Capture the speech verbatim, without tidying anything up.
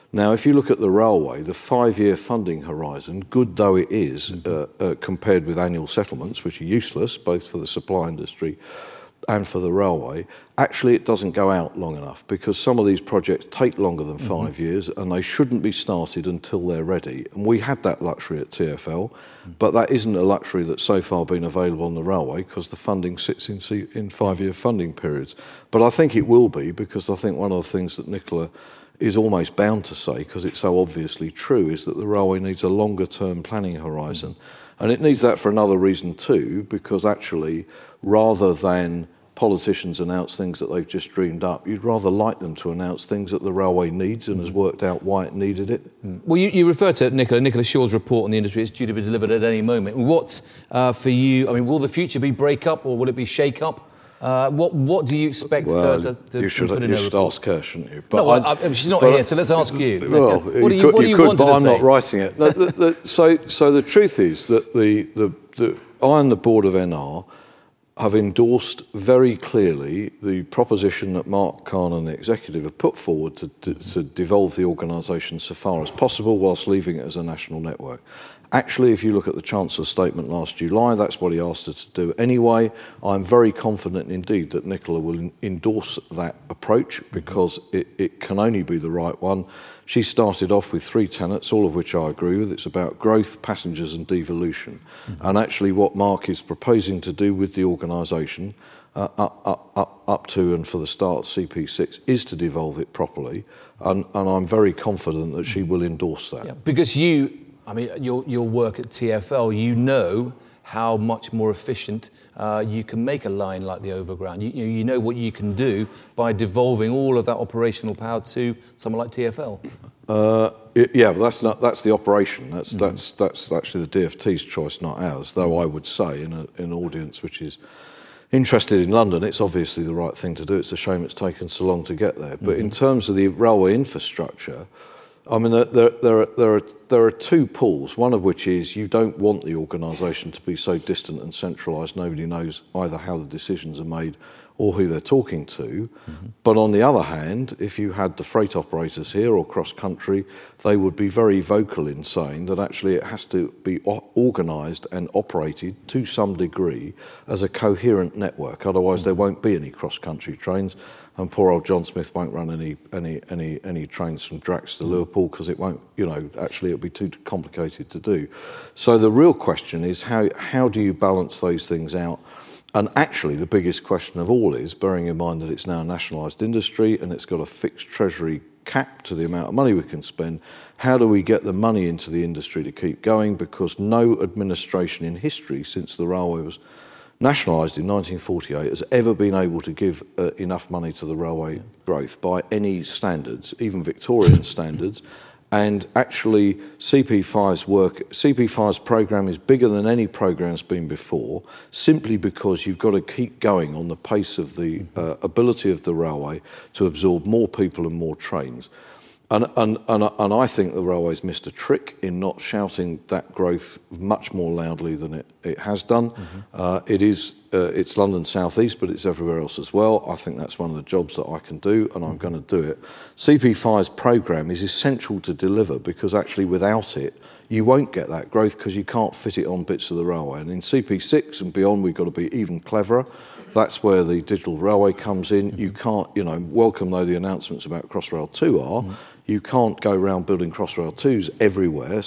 Now, if you look at the railway, the five-year funding horizon, good though it is, mm-hmm. uh, uh, compared with annual settlements, which are useless, both for the supply industry and for the railway, actually it doesn't go out long enough because some of these projects take longer than five mm-hmm. years and they shouldn't be started until they're ready. And we had that luxury at T F L, mm-hmm. but that isn't a luxury that's so far been available on the railway because the funding sits in, in five-year funding periods. But I think it will be, because I think one of the things that Nicola is almost bound to say, because it's so obviously true, is that the railway needs a longer term planning horizon. Mm-hmm. And it needs that for another reason too, because actually, rather than politicians announce things that they've just dreamed up, you'd rather like them to announce things that the railway needs and has worked out why it needed it. Mm. Well, you, you refer to Nicola, Nicola Shaw's report on the industry. It's due to be delivered at any moment. What's uh, for you, I mean, will the future be break up or will it be shake up? Uh, what what do you expect well, her to, to you should, put in you her should report? ask her, shouldn't you? But no, I, I, she's not here, so let's ask you. Well, what you do you, could, what do you you could want but to I'm say? not writing it. No, the, the, so, so the truth is that the, the, the I and the board of N R have endorsed very clearly the proposition that Mark Kahn and the executive have put forward to, to, to devolve the organisation so far as possible whilst leaving it as a national network. Actually, if you look at the Chancellor's statement last July, that's what he asked her to do anyway. I'm very confident indeed that Nicola will endorse that approach because it, it can only be the right one. She started off with three tenets, all of which I agree with. It's about growth, passengers and devolution. Mm-hmm. And actually what Mark is proposing to do with the organisation uh, up, up, up, up to and for the start C P six is to devolve it properly. And, and I'm very confident that she will endorse that. Yeah, because you... I mean, your, your work at T F L, you know how much more efficient uh, you can make a line like the Overground. You, you know what you can do by devolving all of that operational power to someone like T F L. Uh, it, yeah, but that's not that's the operation. That's mm-hmm. that's that's actually the D F T's choice, not ours. Though I would say, in, a, in an audience which is interested in London, it's obviously the right thing to do. It's a shame it's taken so long to get there. But mm-hmm. in terms of the railway infrastructure, I mean, there, there, there, are, there, are, there are two pulls, one of which is you don't want the organisation to be so distant and centralised nobody knows either how the decisions are made or who they're talking to. Mm-hmm. But on the other hand, if you had the freight operators here or cross-country, they would be very vocal in saying that actually it has to be organised and operated to some degree as a coherent network. Otherwise, mm-hmm. there won't be any cross-country trains. And poor old John Smith won't run any any any any trains from Drax to Liverpool because it won't, you know, actually it'll be too complicated to do. So the real question is how how do you balance those things out? And actually the biggest question of all is, bearing in mind that it's now a nationalised industry and it's got a fixed treasury cap to the amount of money we can spend, how do we get the money into the industry to keep going? Because no administration in history since the railway was nationalised in nineteen forty-eight has ever been able to give uh, enough money to the railway yeah. growth by any standards, even Victorian standards. And actually C P five's work, C P five's programme is bigger than any programme's been before, simply because you've got to keep going on the pace of the uh, ability of the railway to absorb more people and more trains. And, and, and, and I think the railway's missed a trick in not shouting that growth much more loudly than it, it has done. Mm-hmm. Uh, it is, uh, it's London South East, but it's everywhere else as well. I think that's one of the jobs that I can do, and I'm going to do it. C P five's programme is essential to deliver because actually without it, you won't get that growth because you can't fit it on bits of the railway. And in C P six and beyond, we've got to be even cleverer. That's where the digital railway comes in. Mm-hmm. You can't, you know, welcome though the announcements about Crossrail two are, mm-hmm. you can't go around building Crossrail twos everywhere.